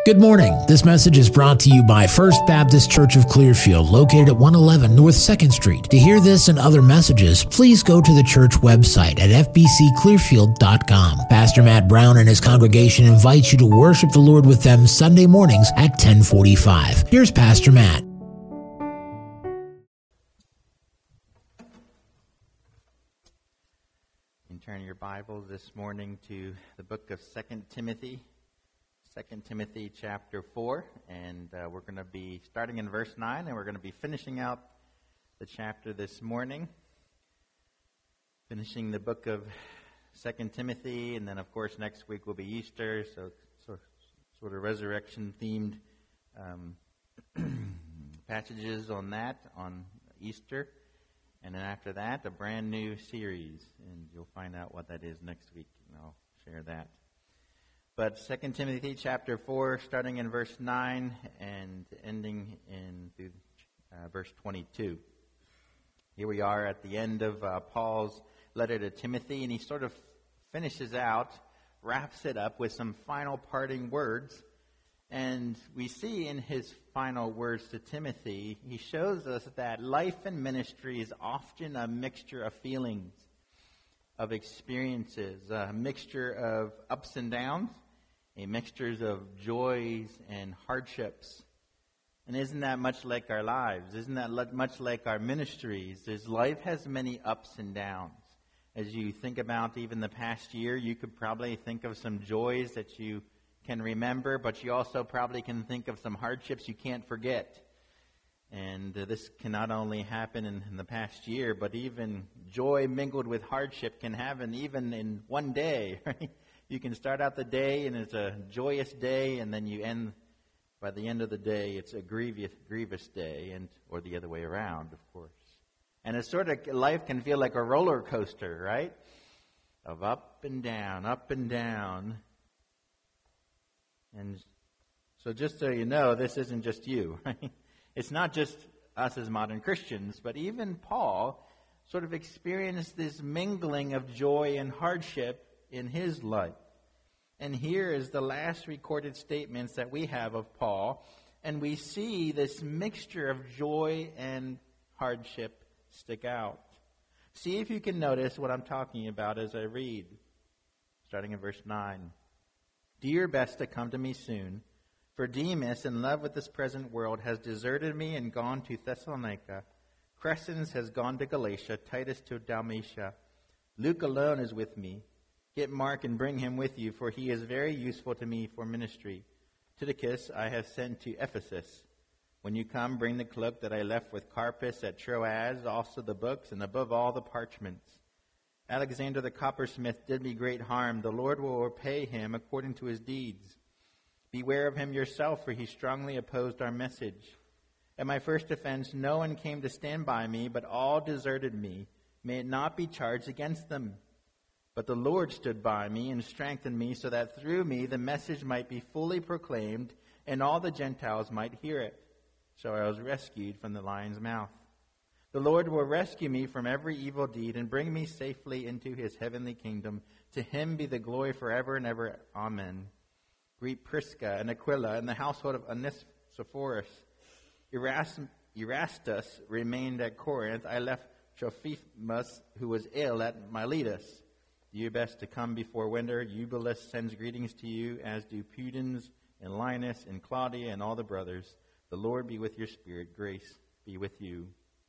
Good morning. This message is brought to you by First Baptist Church of Clearfield, located at 111 North 2nd Street. To hear this and other messages, please go to the church website at fbcclearfield.com. Pastor Matt Brown and his congregation invite you to worship the Lord with them Sunday mornings at 10:45. Here's Pastor Matt. You can turn your Bible this morning to the book of 2 Timothy. 2 Timothy chapter 4, and we're going to be starting in verse 9, and we're going to be finishing out the chapter this morning, finishing the book of 2 Timothy, and then of course next week will be Easter, so sort of resurrection-themed passages on that, on Easter, and then after that, a brand new series, and you'll find out what that is next week, and I'll share that. But 2 Timothy chapter 4, starting in verse 9 and ending in through verse 22. Here we are at the end of Paul's letter to Timothy, and he sort of finishes out, wraps it up with some final parting words. And we see in his final words to Timothy, he shows us that life and ministry is often a mixture of feelings, of experiences, a mixture of ups and downs, a mixture of joys and hardships. And isn't that much like our lives? Isn't that much like our ministries? Life has many ups and downs. As you think about even the past year, you could probably think of some joys that you can remember, but you also probably can think of some hardships you can't forget. And this can not only happen in the past year, but even joy mingled with hardship can happen even in one day, right? You can start out the day and it's a joyous day, and then you end, by the end of the day, it's a grievous day, or the other way around, of course. And it's sort of, life can feel like a roller coaster, right? Of up and down, up and down. And so just so you know, this isn't just you, right? It's not just us as modern Christians, but even Paul sort of experienced this mingling of joy and hardship in his life. And here is the last recorded statements that we have of Paul, and we see this mixture of joy and hardship stick out. See if you can notice what I'm talking about as I read, starting in verse 9. Do your best to come to me soon, for Demas, in love with this present world, has deserted me and gone to Thessalonica. Crescens has gone to Galatia, Titus to Dalmatia. Luke alone is with me. Get Mark and bring him with you, for he is very useful to me for ministry. Tychicus I have sent to Ephesus. When you come, bring the cloak that I left with Carpus at Troas, also the books, and above all the parchments. Alexander the coppersmith did me great harm. The Lord will repay him according to his deeds. Beware of him yourself, for he strongly opposed our message. At my first offense, no one came to stand by me, but all deserted me. May it not be charged against them. But the Lord stood by me and strengthened me, so that through me the message might be fully proclaimed, and all the Gentiles might hear it. So I was rescued from the lion's mouth. The Lord will rescue me from every evil deed and bring me safely into his heavenly kingdom. To him be the glory forever and ever. Amen. Greet Prisca and Aquila and the household of Onesiphorus. Erastus remained at Corinth. I left Trophimus, who was ill, at Miletus. Do your best to come before winter. Eubulus sends greetings to you, as do Pudens and Linus and Claudia and all the brothers. The Lord be with your spirit. Grace be with you.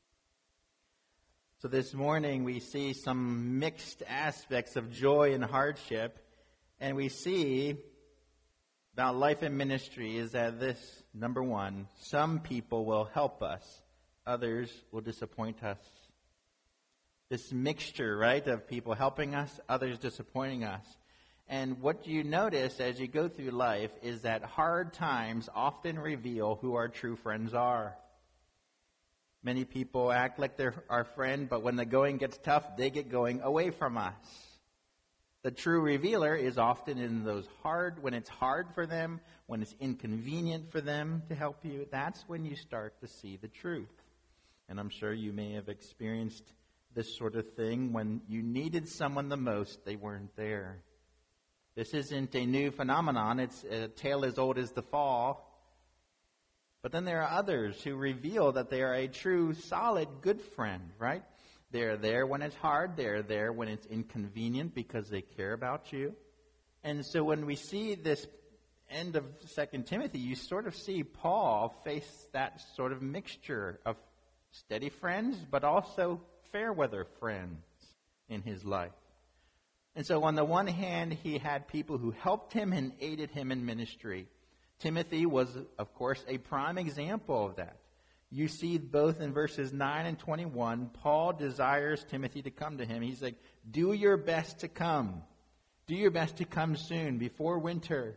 So this morning we see some mixed aspects of joy and hardship, and we see about life and ministry is that this, number one, some people will help us, others will disappoint us. This mixture, right, of people helping us, others disappointing us. And what you notice as you go through life is that hard times often reveal who our true friends are. Many people act like they're our friend, but when the going gets tough, they get going away from us. The true revealer is often in those when it's hard for them, when it's inconvenient for them to help you. That's when you start to see the truth. And I'm sure you may have experienced this sort of thing when you needed someone the most, they weren't there. This isn't a new phenomenon. It's a tale as old as the fall. But then there are others who reveal that they are a true, solid, good friend, right? They're there when it's hard. They're there when it's inconvenient because they care about you. And so when we see this end of 2 Timothy, you sort of see Paul face that sort of mixture of steady friends, but also fair weather friends in his life. And so on the one hand, he had people who helped him and aided him in ministry. Timothy was, of course, a prime example of that. You see both in verses 9 and 21, Paul desires Timothy to come to him. He's like, do your best to come. Do your best to come soon, before winter.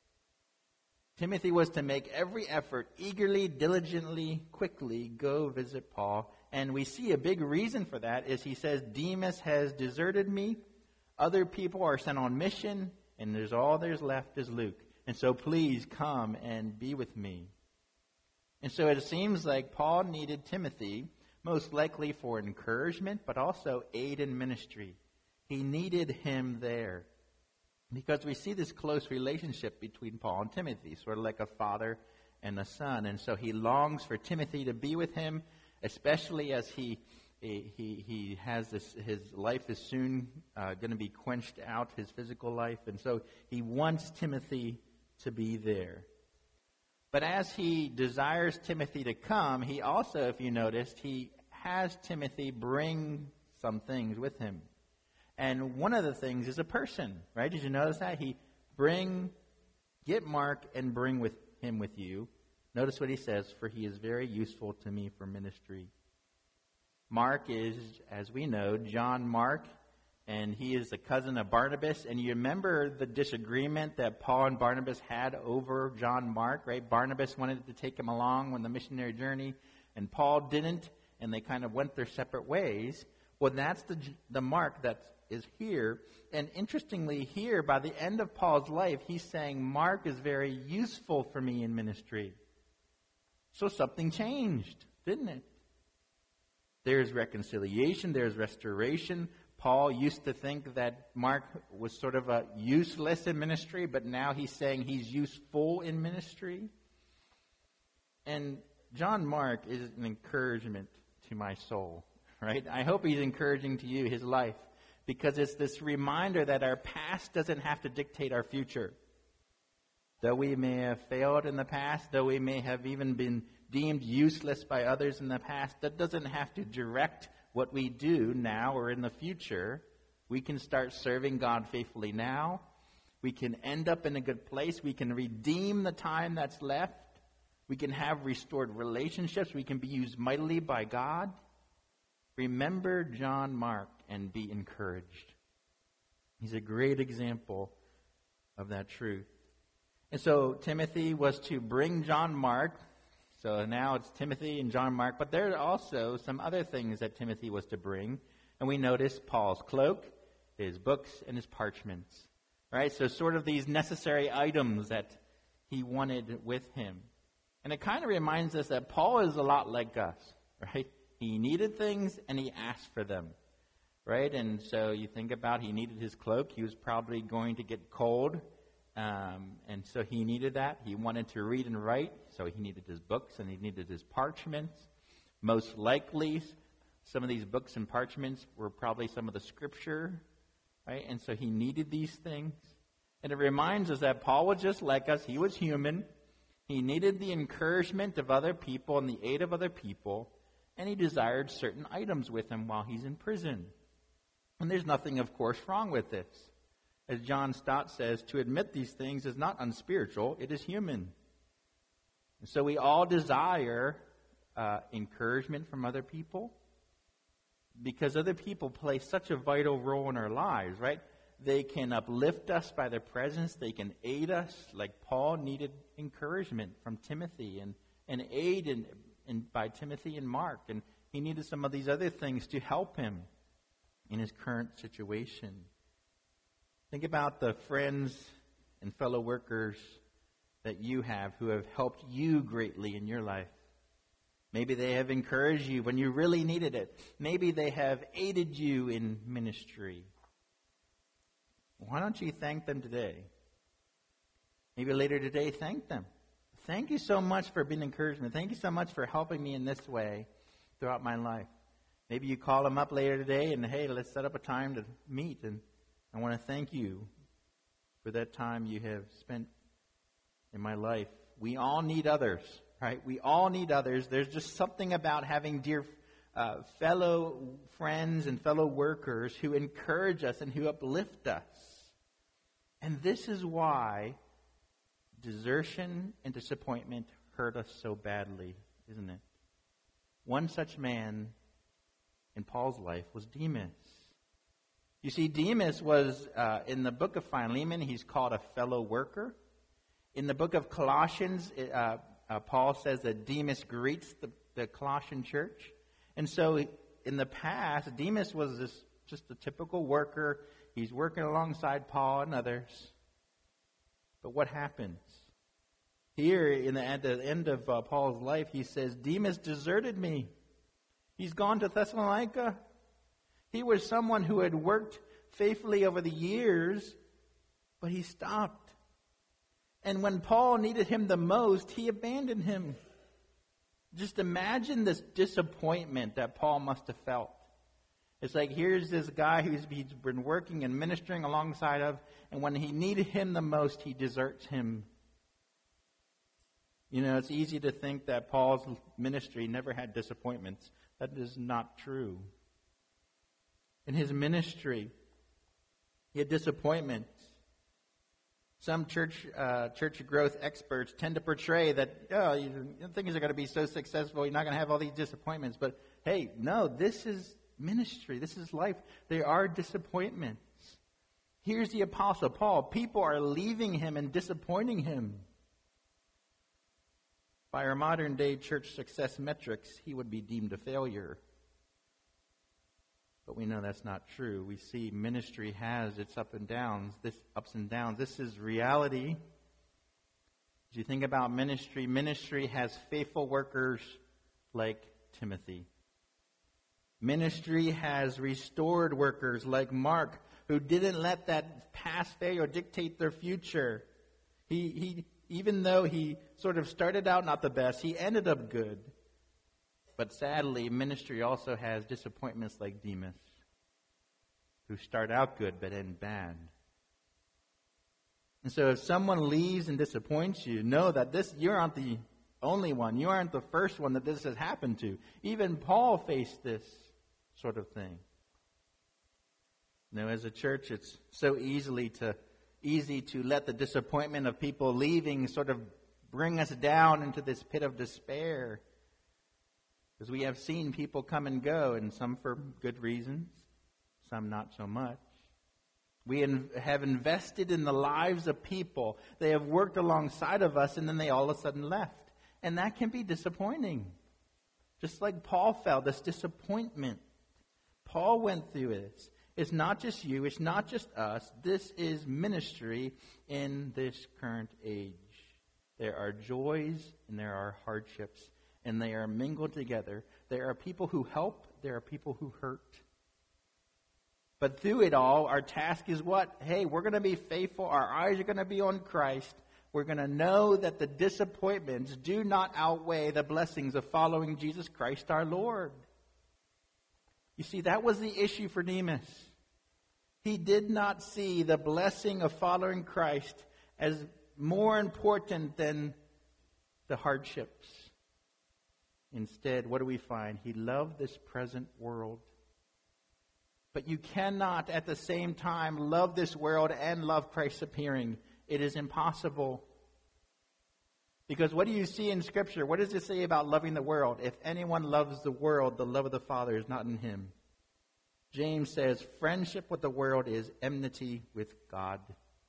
Timothy was to make every effort, eagerly, diligently, quickly go visit Paul. And we see a big reason for that is he says, Demas has deserted me. Other people are sent on mission, and all there's left is Luke. And so please come and be with me. And so it seems like Paul needed Timothy, most likely for encouragement, but also aid in ministry. He needed him there. Because we see this close relationship between Paul and Timothy, sort of like a father and a son. And so he longs for Timothy to be with him, especially as he has this, his life is soon going to be quenched out, his physical life. And so he wants Timothy to be there. But as he desires Timothy to come, he also, if you noticed, he has Timothy bring some things with him. And one of the things is a person, right? Did you notice that? Get Mark and bring him with you. Notice what he says, for he is very useful to me for ministry. Mark is, as we know, John Mark, and he is the cousin of Barnabas. And you remember the disagreement that Paul and Barnabas had over John Mark, right? Barnabas wanted to take him along on the missionary journey, and Paul didn't, and they kind of went their separate ways. Well, that's the Mark that is here. And interestingly, here, by the end of Paul's life, he's saying, Mark is very useful for me in ministry. So something changed, didn't it? There's reconciliation, there's restoration. Paul used to think that Mark was sort of a useless in ministry, but now he's saying he's useful in ministry. And John Mark is an encouragement to my soul, right? I hope he's encouraging to you, his life, because it's this reminder that our past doesn't have to dictate our future. Though we may have failed in the past, though we may have even been deemed useless by others in the past, that doesn't have to direct what we do now or in the future. We can start serving God faithfully now. We can end up in a good place. We can redeem the time that's left. We can have restored relationships. We can be used mightily by God. Remember John Mark and be encouraged. He's a great example of that truth. And so Timothy was to bring John Mark. So now it's Timothy and John Mark. But there are also some other things that Timothy was to bring. And we notice Paul's cloak, his books, and his parchments. Right? So sort of these necessary items that he wanted with him. And it kind of reminds us that Paul is a lot like us. Right? He needed things and he asked for them. Right? And so you think about he needed his cloak. He was probably going to get cold. And so he needed that. He wanted to read and write, so he needed his books and he needed his parchments. Most likely, some of these books and parchments were probably some of the scripture, right? And so he needed these things. And it reminds us that Paul was just like us. He was human. He needed the encouragement of other people and the aid of other people, and he desired certain items with him while he's in prison. And there's nothing, of course, wrong with this. As John Stott says, to admit these things is not unspiritual, it is human. And so we all desire encouragement from other people because other people play such a vital role in our lives, right? They can uplift us by their presence. They can aid us, like Paul needed encouragement from Timothy and aid by Timothy and Mark. And he needed some of these other things to help him in his current situation. Think about the friends and fellow workers that you have who have helped you greatly in your life. Maybe they have encouraged you when you really needed it. Maybe they have aided you in ministry. Why don't you thank them today? Maybe later today, thank them. Thank you so much for being encouragement. Thank you so much for helping me in this way throughout my life. Maybe you call them up later today and, hey, let's set up a time to meet. And I want to thank you for that time you have spent in my life. We all need others, right? We all need others. There's just something about having dear fellow friends and fellow workers who encourage us and who uplift us. And this is why desertion and disappointment hurt us so badly, isn't it? One such man in Paul's life was Demas. You see, Demas was, in the book of Philemon, he's called a fellow worker. In the book of Colossians, Paul says that Demas greets the Colossian church. And so in the past, Demas was just a typical worker. He's working alongside Paul and others. But what happens? Here, at the end of Paul's life, he says, Demas deserted me. He's gone to Thessalonica. He was someone who had worked faithfully over the years, but he stopped. And when Paul needed him the most, he abandoned him. Just imagine this disappointment that Paul must have felt. It's like, here's this guy he's been working and ministering alongside of, and when he needed him the most, he deserts him. You know, it's easy to think that Paul's ministry never had disappointments. That is not true. In his ministry, he had disappointments. Some church growth experts tend to portray that, things are going to be so successful, you're not going to have all these disappointments. But hey, no, this is ministry. This is life. There are disappointments. Here's the Apostle Paul. People are leaving him and disappointing him. By our modern day church success metrics, he would be deemed a failure. But we know that's not true. We see ministry has its ups and downs. This is reality. As you think about ministry, ministry has faithful workers like Timothy. Ministry has restored workers like Mark, who didn't let that past failure dictate their future. Even though he sort of started out not the best, he ended up good. But sadly, ministry also has disappointments like Demas, who start out good but end bad. And so if someone leaves and disappoints you, know that you aren't the only one. You aren't the first one that this has happened to. Even Paul faced this sort of thing. You know, as a church, it's so easy to let the disappointment of people leaving sort of bring us down into this pit of despair. Because we have seen people come and go, and some for good reasons, some not so much. We have invested in the lives of people. They have worked alongside of us, and then they all of a sudden left. And that can be disappointing. Just like Paul felt this disappointment. Paul went through this. It's not just you. It's not just us. This is ministry in this current age. There are joys and there are hardships, and they are mingled together. There are people who help. There are people who hurt. But through it all, our task is what? Hey, we're going to be faithful. Our eyes are going to be on Christ. We're going to know that the disappointments do not outweigh the blessings of following Jesus Christ our Lord. You see, that was the issue for Demas. He did not see the blessing of following Christ as more important than the hardships. Instead, what do we find? He loved this present world. But you cannot at the same time love this world and love Christ's appearing. It is impossible. Because what do you see in Scripture? What does it say about loving the world? If anyone loves the world, the love of the Father is not in him. James says, friendship with the world is enmity with God.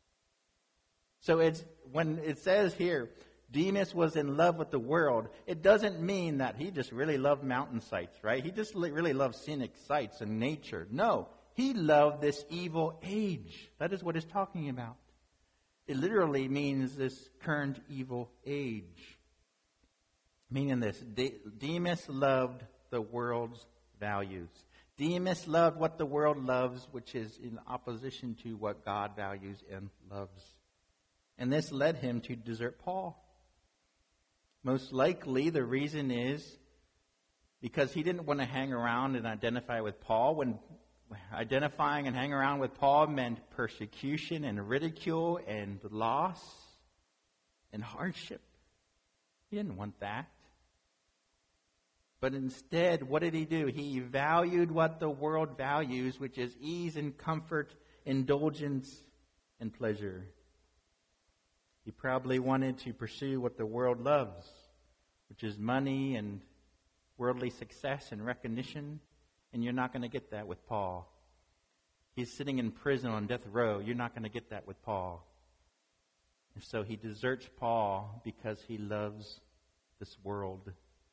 So when it says here, Demas was in love with the world, it doesn't mean that he just really loved mountain sights, right? He just really loved scenic sights and nature. No, he loved this evil age. That is what it's talking about. It literally means this current evil age. Meaning this, Demas loved the world's values. Demas loved what the world loves, which is in opposition to what God values and loves. And this led him to desert Paul. Most likely, the reason is because he didn't want to hang around and identify with Paul. When identifying and hanging around with Paul meant persecution and ridicule and loss and hardship. He didn't want that. But instead, what did he do? He valued what the world values, which is ease and comfort, indulgence and pleasure. He probably wanted to pursue what the world loves, which is money and worldly success and recognition. And you're not going to get that with Paul. He's sitting in prison on death row. You're not going to get that with Paul. And so he deserts Paul because he loves this world.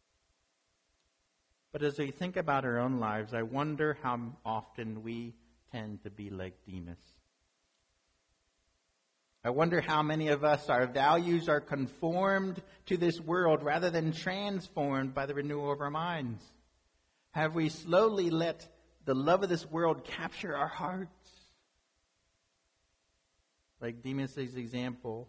But as we think about our own lives, I wonder how often we tend to be like Demas. I wonder how many of us, our values are conformed to this world rather than transformed by the renewal of our minds. Have we slowly let the love of this world capture our hearts? Like Demas' example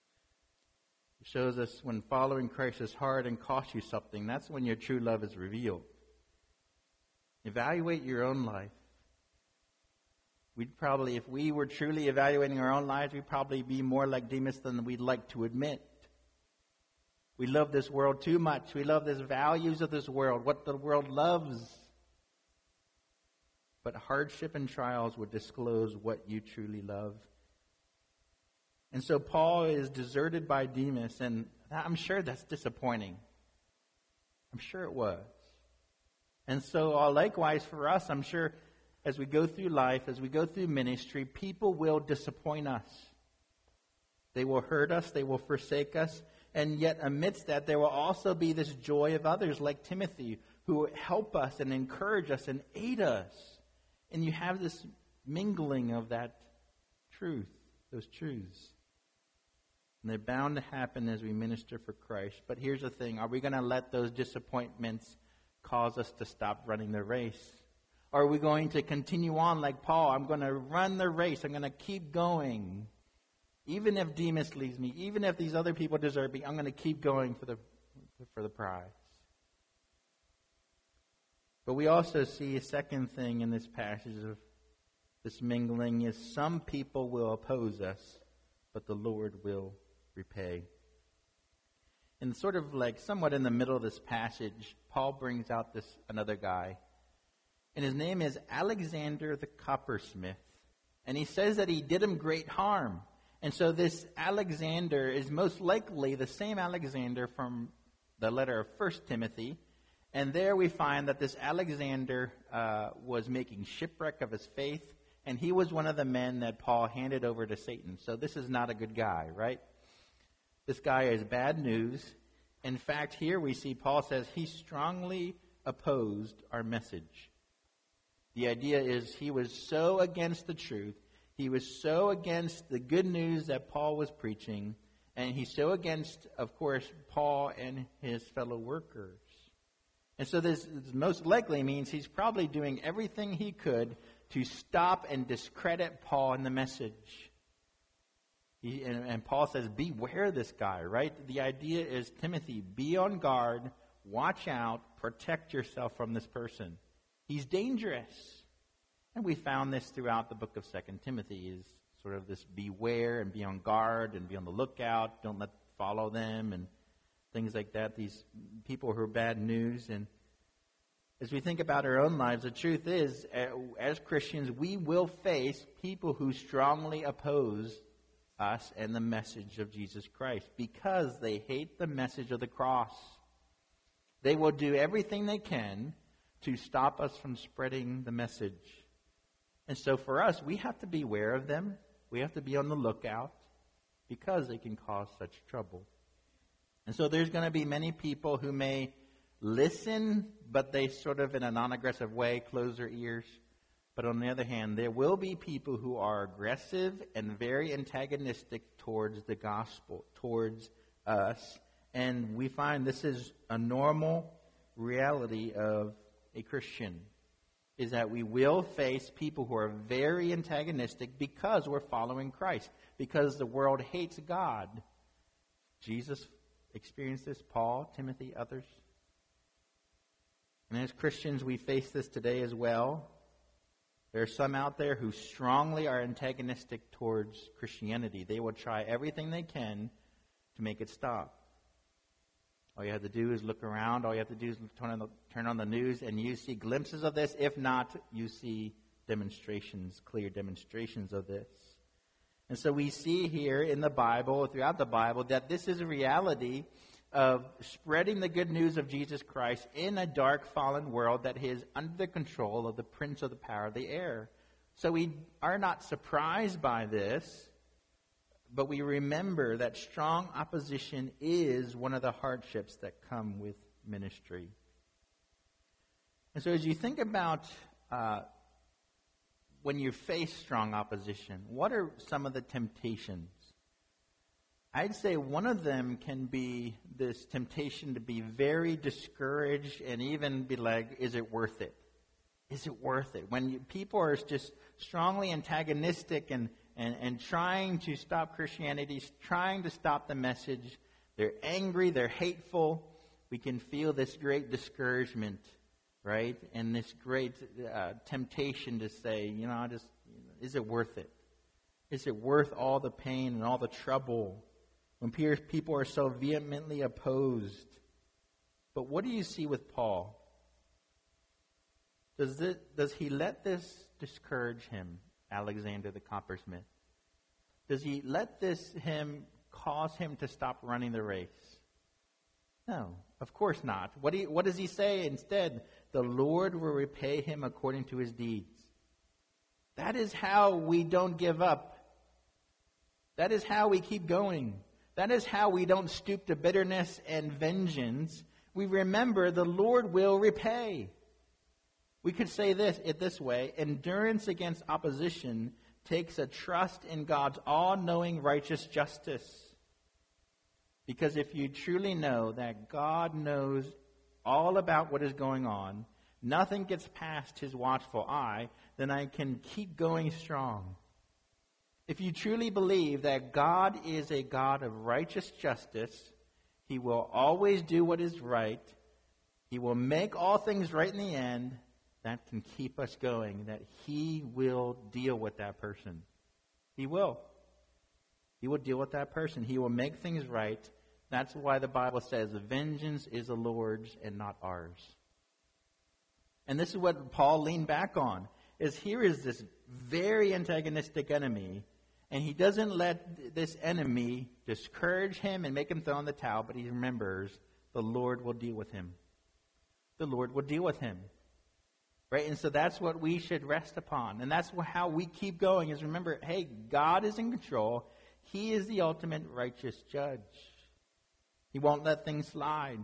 shows us when following Christ is hard and costs you something, that's when your true love is revealed. Evaluate your own life. We'd probably, if we were truly evaluating our own lives, we'd probably be more like Demas than we'd like to admit. We love this world too much. We love the values of this world, what the world loves. But hardship and trials would disclose what you truly love. And so Paul is deserted by Demas, and I'm sure that's disappointing. I'm sure it was. And so likewise for us, I'm sure as we go through life, as we go through ministry, people will disappoint us. They will hurt us, they will forsake us, and yet amidst that there will also be this joy of others like Timothy who help us and encourage us and aid us. And you have this mingling of that truth, those truths. And they're bound to happen as we minister for Christ. But here's the thing. Are we going to let those disappointments cause us to stop running the race? Or are we going to continue on like Paul? I'm going to run the race. I'm going to keep going. Even if Demas leaves me, even if these other people desert me, I'm going to keep going for the prize. But we also see a second thing in this passage of this mingling is some people will oppose us, but the Lord will repay. And sort of like somewhat in the middle of this passage, Paul brings out another guy. And his name is Alexander the coppersmith. And he says that he did him great harm. And so this Alexander is most likely the same Alexander from the letter of 1 Timothy. And there we find that this Alexander was making shipwreck of his faith. And he was one of the men that Paul handed over to Satan. So this is not a good guy, right? This guy is bad news. In fact, here we see Paul says he strongly opposed our message. The idea is he was so against the truth. He was so against the good news that Paul was preaching. And he's so against, of course, Paul and his fellow workers. And so this most likely means he's probably doing everything he could to stop and discredit Paul and the message. And Paul says, beware this guy, right? The idea is, Timothy, be on guard, watch out, protect yourself from this person. He's dangerous. And we found this throughout the book of 2 Timothy, is sort of this beware and be on guard and be on the lookout. Don't follow them and things like that. These people who are bad news. And as we think about our own lives, the truth is, as Christians, we will face people who strongly oppose us and the message of Jesus Christ because they hate the message of the cross. They will do everything they can to stop us from spreading the message. And so for us, we have to be aware of them. We have to be on the lookout because they can cause such trouble. And so there's going to be many people who may listen, but they sort of in a non-aggressive way close their ears. But on the other hand, there will be people who are aggressive and very antagonistic towards the gospel, towards us. And we find this is a normal reality of a Christian. is that we will face people who are very antagonistic because we're following Christ, because the world hates God. Jesus experienced this, Paul, Timothy, others. And as Christians, we face this today as well. There are some out there who strongly are antagonistic towards Christianity. They will try everything they can to make it stop. All you have to do is look around. All you have to do is turn on the news, and you see glimpses of this. If not, you see demonstrations, clear demonstrations of this. And so we see here in the Bible, throughout the Bible, that this is a reality of spreading the good news of Jesus Christ in a dark, fallen world that is under the control of the prince of the power of the air. So we are not surprised by this, but we remember that strong opposition is one of the hardships that come with ministry. And so as you think about when you face strong opposition, what are some of the temptations? I'd say one of them can be this temptation to be very discouraged and even be like, is it worth it? Is it worth it? When people are just strongly antagonistic and trying to stop Christianity, trying to stop the message, they're angry, they're hateful, we can feel this great discouragement, right? And this great temptation to say, is it worth it? Is it worth all the pain and all the trouble? When people are so vehemently opposed. But what do you see with Paul? Does he let this discourage him, Alexander the coppersmith? Does he let him cause him to stop running the race? No, of course not. What does he say instead? The Lord will repay him according to his deeds. That is how we don't give up. That is how we keep going. That is how we don't stoop to bitterness and vengeance. We remember the Lord will repay. We could say it this way: endurance against opposition takes a trust in God's all-knowing righteous justice. Because if you truly know that God knows all about what is going on, nothing gets past his watchful eye, then I can keep going strong. If you truly believe that God is a God of righteous justice, he will always do what is right, he will make all things right in the end, that can keep us going, that he will deal with that person. He will. He will deal with that person. He will make things right. That's why the Bible says, vengeance is the Lord's and not ours. And this is what Paul leaned back on, is here is this very antagonistic enemy, and he doesn't let this enemy discourage him and make him throw in the towel, but he remembers the Lord will deal with him. The Lord will deal with him. Right? And so that's what we should rest upon. And that's how we keep going, is remember, hey, God is in control. He is the ultimate righteous judge. He won't let things slide.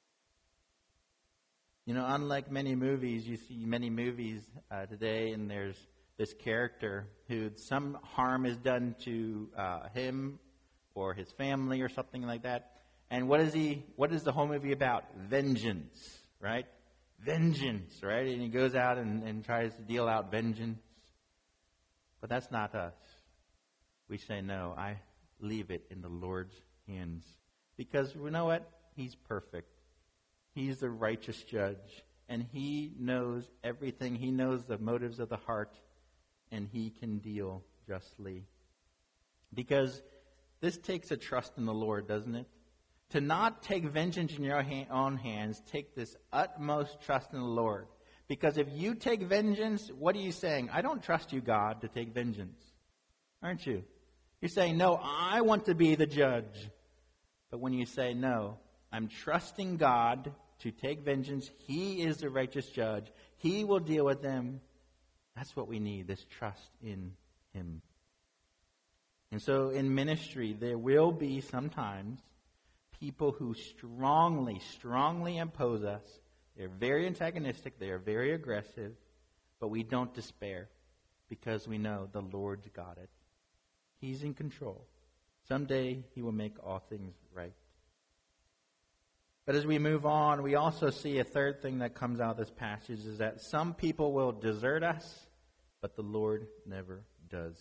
Unlike many movies, you see many movies today, and there's this character who some harm is done to him or his family or something like that. And what is the whole movie about? Vengeance, right? Vengeance, right? And he goes out and tries to deal out vengeance. But that's not us. We say, no, I leave it in the Lord's hands. Because you know what? He's perfect. He's the righteous judge. And he knows everything. He knows the motives of the heart. And he can deal justly. Because this takes a trust in the Lord, doesn't it? To not take vengeance in your own hands, take this utmost trust in the Lord. Because if you take vengeance, what are you saying? I don't trust you, God, to take vengeance. Aren't you? You're saying, no, I want to be the judge. But when you say, no, I'm trusting God to take vengeance. He is the righteous judge. He will deal with them. That's what we need, this trust in him. And so in ministry, there will be sometimes people who strongly impose us. They're very antagonistic. They are very aggressive. But we don't despair because we know the Lord's got it. He's in control. Someday he will make all things right. But as we move on, we also see a third thing that comes out of this passage is that some people will desert us, but the Lord never does.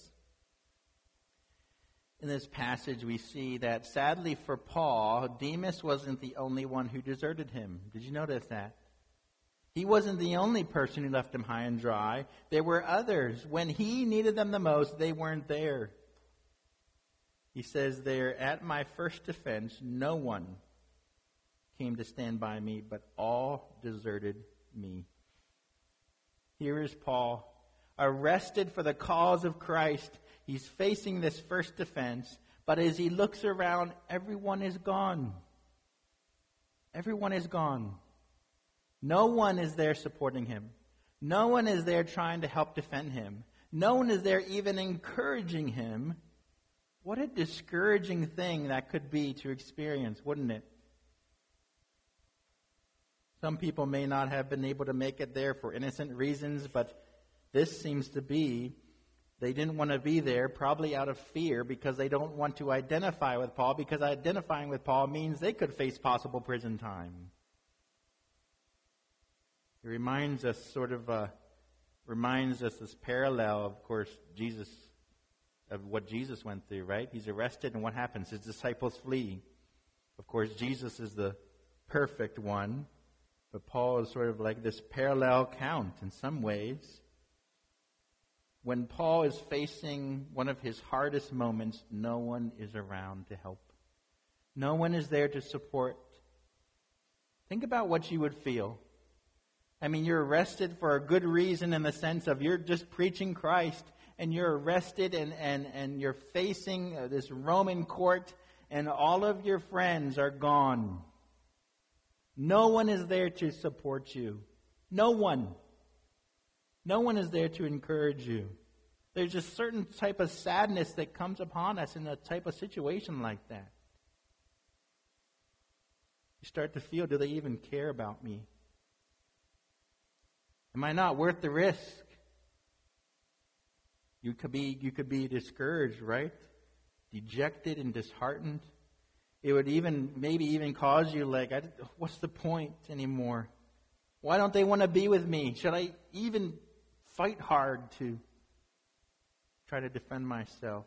In this passage, we see that sadly for Paul, Demas wasn't the only one who deserted him. Did you notice that? He wasn't the only person who left him high and dry. There were others. When he needed them the most, they weren't there. He says there, at my first defense, no one came to stand by me, but all deserted me. Here is Paul, arrested for the cause of Christ. He's facing this first defense, but as he looks around, everyone is gone. Everyone is gone. No one is there supporting him. No one is there trying to help defend him. No one is there even encouraging him. What a discouraging thing that could be to experience, wouldn't it? Some people may not have been able to make it there for innocent reasons, but this seems to be they didn't want to be there, probably out of fear, because they don't want to identify with Paul, because identifying with Paul means they could face possible prison time. It reminds us this parallel, of course, of what Jesus went through, right? He's arrested, and what happens? His disciples flee. Of course, Jesus is the perfect one, but Paul is sort of like this parallel count in some ways. When Paul is facing one of his hardest moments, no one is around to help. No one is there to support. Think about what you would feel. I mean, you're arrested for a good reason in the sense of you're just preaching Christ, and you're arrested and you're facing this Roman court, and all of your friends are gone. No one is there to support you. No one. No one is there to encourage you. There's a certain type of sadness that comes upon us in a type of situation like that. You start to feel, do they even care about me? Am I not worth the risk? You could be discouraged, right? Dejected and disheartened. It would maybe even cause you what's the point anymore? Why don't they want to be with me? Should I even fight hard to try to defend myself?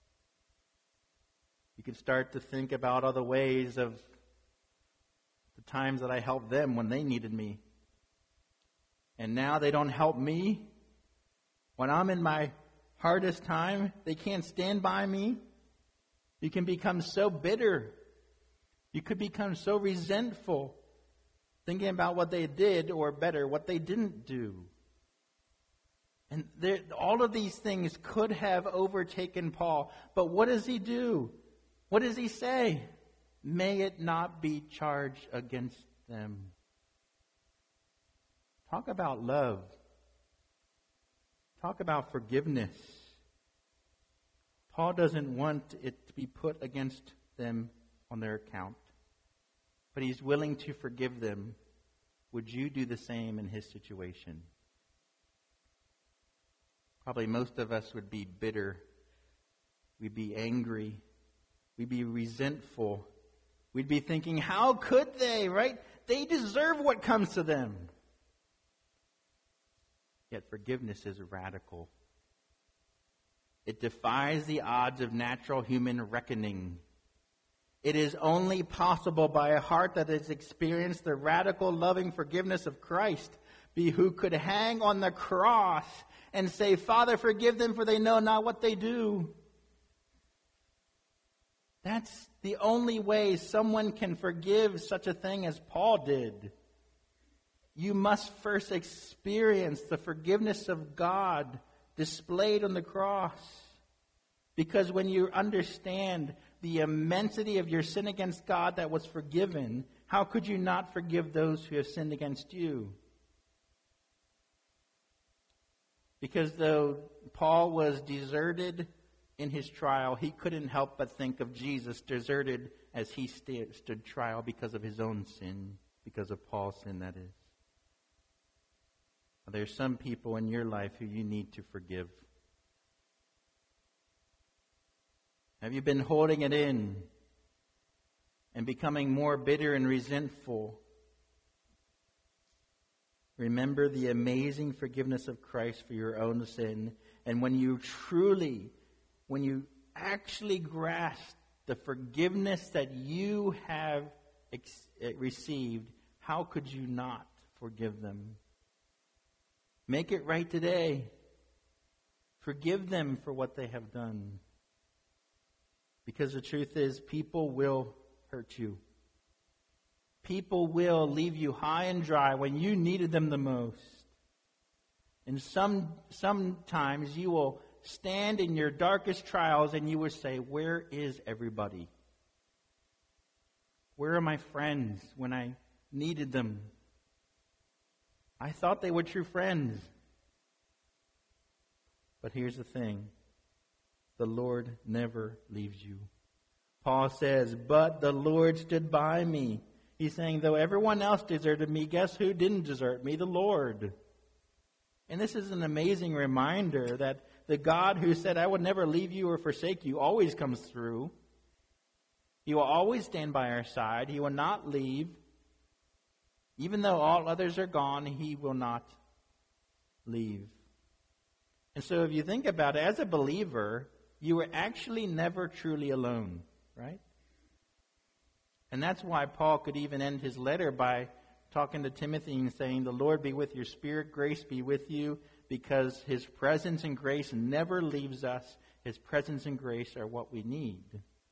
You can start to think about other ways of the times that I helped them when they needed me. And now they don't help me. When I'm in my hardest time, they can't stand by me. You can become so bitter. You could become so resentful, thinking about what they did, or better, what they didn't do. And all of these things could have overtaken Paul. But what does he do? What does he say? May it not be charged against them. Talk about love. Talk about forgiveness. Paul doesn't want it to be put against them on their account, but he's willing to forgive them. Would you do the same in his situation? Probably most of us would be bitter. We'd be angry. We'd be resentful. We'd be thinking, how could they, right? They deserve what comes to them. Yet forgiveness is radical. It defies the odds of natural human reckoning. It is only possible by a heart that has experienced the radical loving forgiveness of Christ, who could hang on the cross and say, Father, forgive them, for they know not what they do. That's the only way someone can forgive such a thing as Paul did. You must first experience the forgiveness of God displayed on the cross. Because when you understand the immensity of your sin against God that was forgiven, how could you not forgive those who have sinned against you? Because though Paul was deserted in his trial, he couldn't help but think of Jesus deserted as he stood trial because of his own sin, because of Paul's sin, that is. There's some people in your life who you need to forgive. Have you been holding it in? and becoming more bitter and resentful, remember the amazing forgiveness of Christ for your own sin. And when you actually grasp the forgiveness that you have received, how could you not forgive them? Make it right today. Forgive them for what they have done. Because the truth is, people will hurt you. People will leave you high and dry when you needed them the most. And sometimes you will stand in your darkest trials and you will say, where is everybody? Where are my friends when I needed them? I thought they were true friends. But here's the thing. The Lord never leaves you. Paul says, but the Lord stood by me. He's saying, though everyone else deserted me, guess who didn't desert me? The Lord. And this is an amazing reminder that the God who said, I would never leave you or forsake you, always comes through. He will always stand by our side. He will not leave. Even though all others are gone, He will not leave. And so if you think about it, as a believer, you were actually never truly alone, right? And that's why Paul could even end his letter by talking to Timothy and saying, the Lord be with your spirit, grace be with you, because His presence and grace never leaves us. His presence and grace are what we need.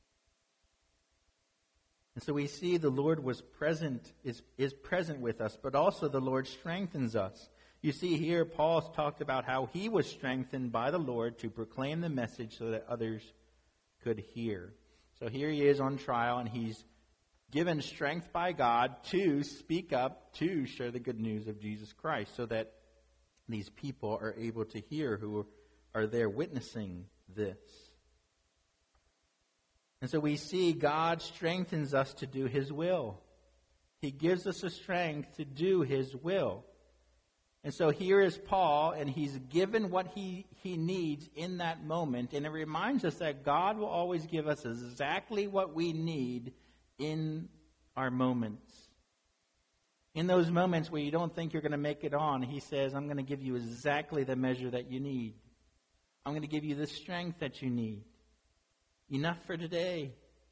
And so we see the Lord was present, is present with us, but also the Lord strengthens us. You see here, Paul's talked about how he was strengthened by the Lord to proclaim the message so that others could hear. So here he is on trial, and he's given strength by God to speak up, to share the good news of Jesus Christ, so that these people are able to hear who are there witnessing this. And so we see God strengthens us to do His will. He gives us the strength to do His will. And so here is Paul, and he's given what he needs in that moment. And it reminds us that God will always give us exactly what we need in our moments. In those moments where you don't think you're going to make it on, He says, I'm going to give you exactly the measure that you need. I'm going to give you the strength that you need. Enough for today.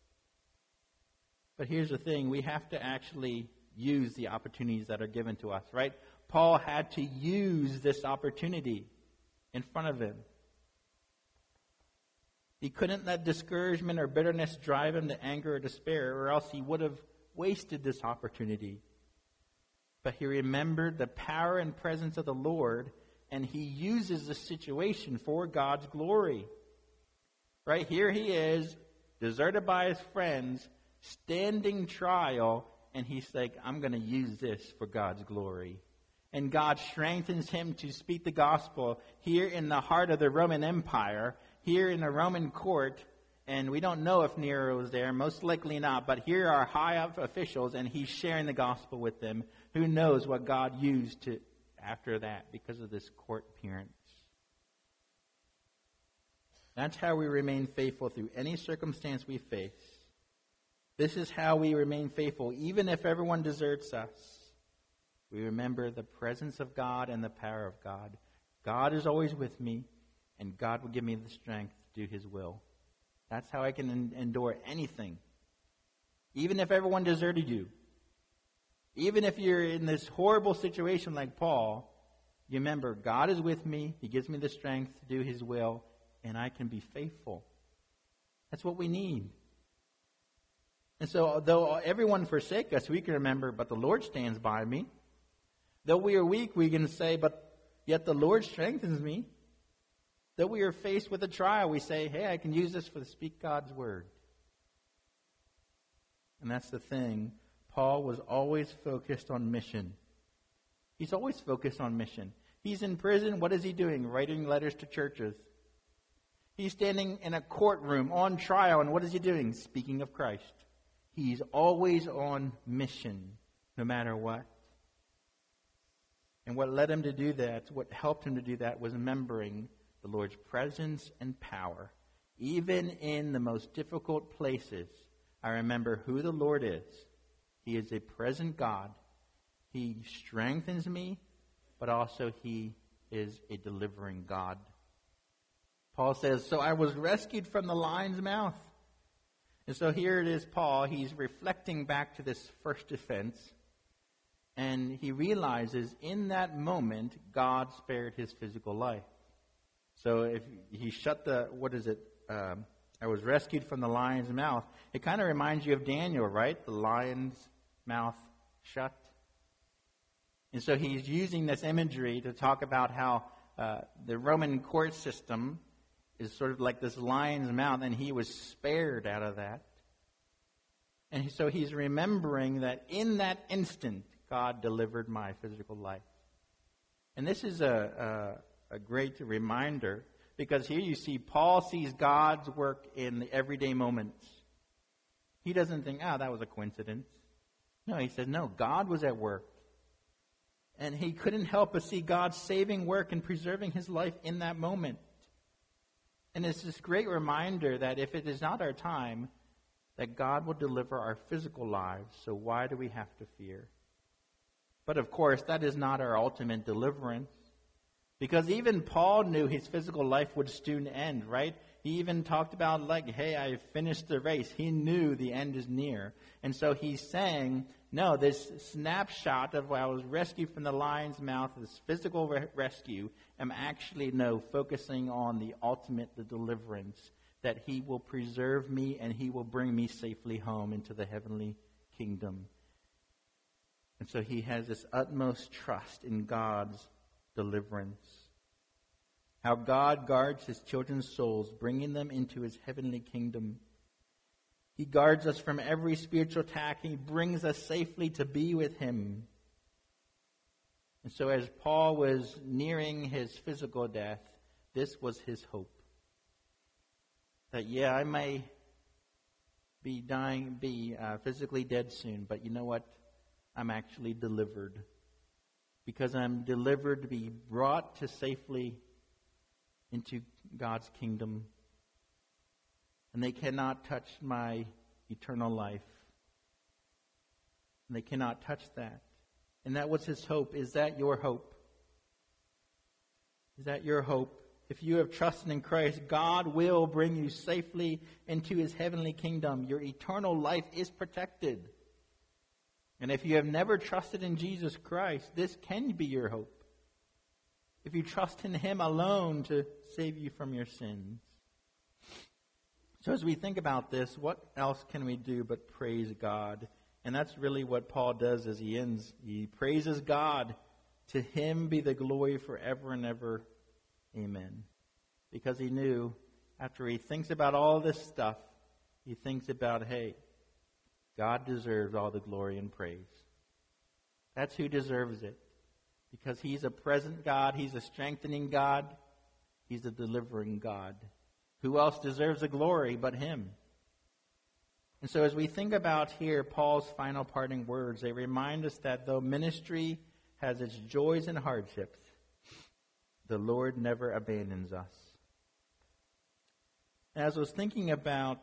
But here's the thing. We have to actually use the opportunities that are given to us, right? Paul had to use this opportunity in front of him. He couldn't let discouragement or bitterness drive him to anger or despair, or else he would have wasted this opportunity. But he remembered the power and presence of the Lord, and he uses the situation for God's glory. Right here he is, deserted by his friends, standing trial, and he's like, I'm going to use this for God's glory. And God strengthens him to speak the gospel here in the heart of the Roman Empire, here in the Roman court. And we don't know if Nero was there, most likely not, but here are high up officials, and he's sharing the gospel with them. Who knows what God used to after that because of this court appearance. That's how we remain faithful through any circumstance we face. This is how we remain faithful, even if everyone deserts us. We remember the presence of God and the power of God. God is always with me, and God will give me the strength to do His will. That's how I can endure anything. Even if everyone deserted you. Even if you're in this horrible situation like Paul, you remember God is with me. He gives me the strength to do His will, and I can be faithful. That's what we need. And so, though everyone forsake us, we can remember, but the Lord stands by me. Though we are weak, we can say, but yet the Lord strengthens me. Though we are faced with a trial, we say, hey, I can use this to speak God's word. And that's the thing. Paul was always focused on mission. He's always focused on mission. He's in prison. What is he doing? Writing letters to churches. He's standing in a courtroom on trial, and what is he doing? Speaking of Christ. He's always on mission, no matter what. And what led him to do that, what helped him to do that, was remembering the Lord's presence and power, even in the most difficult places. I remember who the Lord is. He is a present God. He strengthens me, but also He is a delivering God. Paul says, so I was rescued from the lion's mouth. And so here it is, Paul. He's reflecting back to this first offense. And he realizes in that moment, God spared his physical life. So if he shut I was rescued from the lion's mouth. It kind of reminds you of Daniel, right? The lion's mouth shut. And so he's using this imagery to talk about how the Roman court system is sort of like this lion's mouth, and he was spared out of that. And so he's remembering that in that instant, God delivered my physical life. And this is a great reminder, because here you see Paul sees God's work in the everyday moments. He doesn't think, that was a coincidence. No, he says, no, God was at work. And he couldn't help but see God's saving work and preserving his life in that moment. And it's this great reminder that if it is not our time, that God will deliver our physical lives. So why do we have to fear? But of course, that is not our ultimate deliverance. Because even Paul knew his physical life would soon end, right? He even talked about hey, I finished the race. He knew the end is near. And so he's saying, no, this snapshot of I was rescued from the lion's mouth, this physical rescue, I'm actually focusing on the ultimate, the deliverance, that he will preserve me and he will bring me safely home into the heavenly kingdom. And so he has this utmost trust in God's deliverance. How God guards his children's souls, bringing them into his heavenly kingdom. He guards us from every spiritual attack. He brings us safely to be with him. And so as Paul was nearing his physical death, this was his hope. That, I may be physically dead soon, but you know what? I'm actually delivered. Because I'm delivered to be brought to safely into God's kingdom. And they cannot touch my eternal life. And they cannot touch that. And that was his hope. Is that your hope? Is that your hope? If you have trusted in Christ, God will bring you safely into his heavenly kingdom. Your eternal life is protected. And if you have never trusted in Jesus Christ, this can be your hope. If you trust in him alone to save you from your sins. So as we think about this, what else can we do but praise God? And that's really what Paul does as he ends. He praises God. To him be the glory forever and ever. Amen. Because he knew, after he thinks about all this stuff, he thinks about, hey, God deserves all the glory and praise. That's who deserves it. Because he's a present God. He's a strengthening God. He's a delivering God. Who else deserves the glory but him? And so as we think about here Paul's final parting words, they remind us that though ministry has its joys and hardships, the Lord never abandons us. As I was thinking about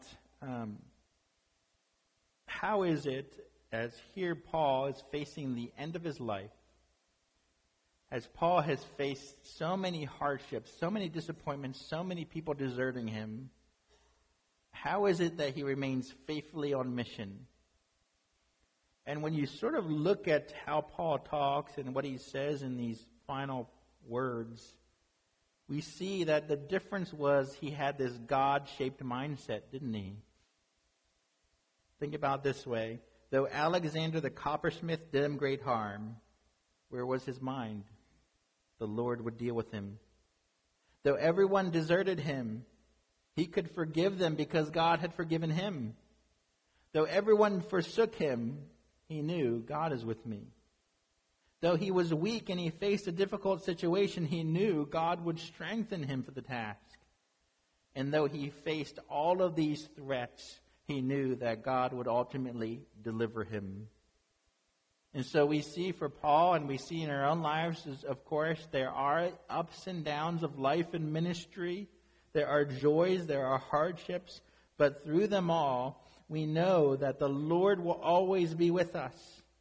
how is it, as here Paul is facing the end of his life, as Paul has faced so many hardships, so many disappointments, so many people deserting him, how is it that he remains faithfully on mission? And when you sort of look at how Paul talks and what he says in these final words, we see that the difference was he had this God-shaped mindset, didn't he? Think about it this way. Though Alexander the coppersmith did him great harm, where was his mind? The Lord would deal with him. Though everyone deserted him, he could forgive them because God had forgiven him. Though everyone forsook him, he knew God is with me. Though he was weak and he faced a difficult situation, he knew God would strengthen him for the task. And though he faced all of these threats, he knew that God would ultimately deliver him. And so we see for Paul, and we see in our own lives, of course, there are ups and downs of life and ministry. There are joys, there are hardships, but through them all, we know that the Lord will always be with us.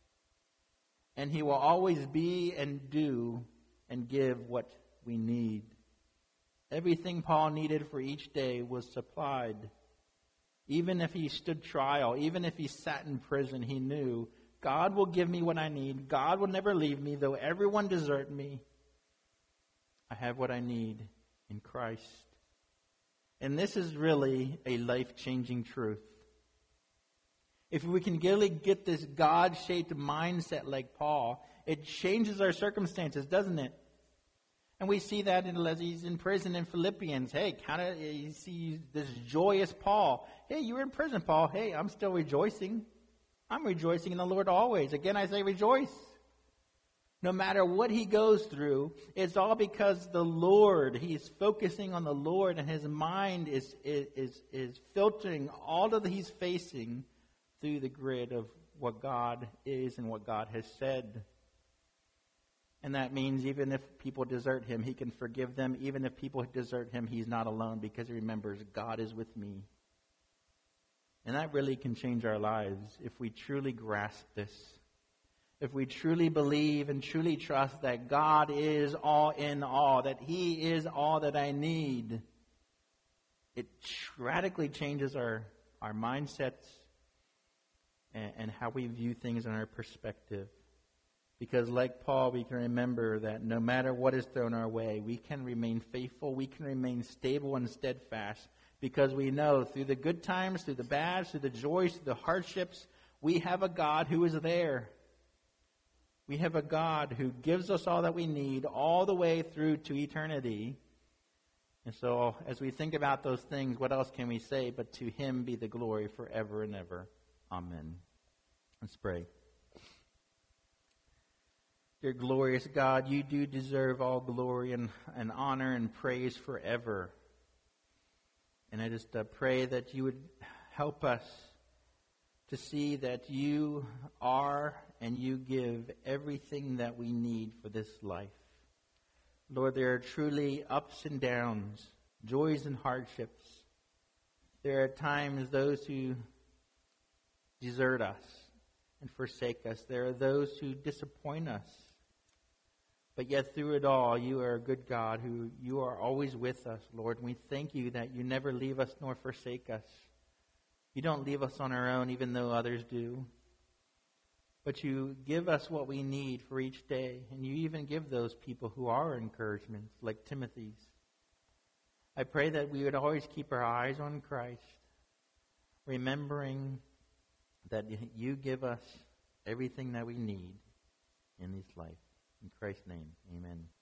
And He will always be and do and give what we need. Everything Paul needed for each day was supplied. Even if he stood trial, even if he sat in prison, he knew God will give me what I need. God will never leave me, though everyone desert me. I have what I need in Christ. And this is really a life-changing truth. If we can really get this God-shaped mindset like Paul, it changes our circumstances, doesn't it? And we see that as he's in prison in Philippians. Hey, you see this joyous Paul. Hey, you were in prison, Paul. Hey, I'm still rejoicing. I'm rejoicing in the Lord always. Again, I say rejoice. No matter what he goes through, it's all because the Lord, he's focusing on the Lord, and his mind is filtering all of he's facing through the grid of what God is and what God has said. And that means even if people desert him, he can forgive them. Even if people desert him, he's not alone because he remembers God is with me. And that really can change our lives if we truly grasp this. If we truly believe and truly trust that God is all in all, that He is all that I need, it radically changes our mindsets and how we view things in our perspective. Because like Paul, we can remember that no matter what is thrown our way, we can remain faithful, we can remain stable and steadfast, because we know through the good times, through the bad, through the joys, through the hardships, we have a God who is there. We have a God who gives us all that we need all the way through to eternity. And so as we think about those things, what else can we say but to Him be the glory forever and ever. Amen. Let's pray. Dear glorious God, you do deserve all glory and honor and praise forever. And I just pray that you would help us to see that you are and you give everything that we need for this life. Lord, there are truly ups and downs, joys and hardships. There are times those who desert us and forsake us. There are those who disappoint us. But yet through it all, you are a good God who you are always with us, Lord. And we thank you that you never leave us nor forsake us. You don't leave us on our own, even though others do. But you give us what we need for each day. And you even give those people who are encouragements, like Timothy's. I pray that we would always keep our eyes on Christ, remembering that you give us everything that we need in this life. In Christ's name, amen.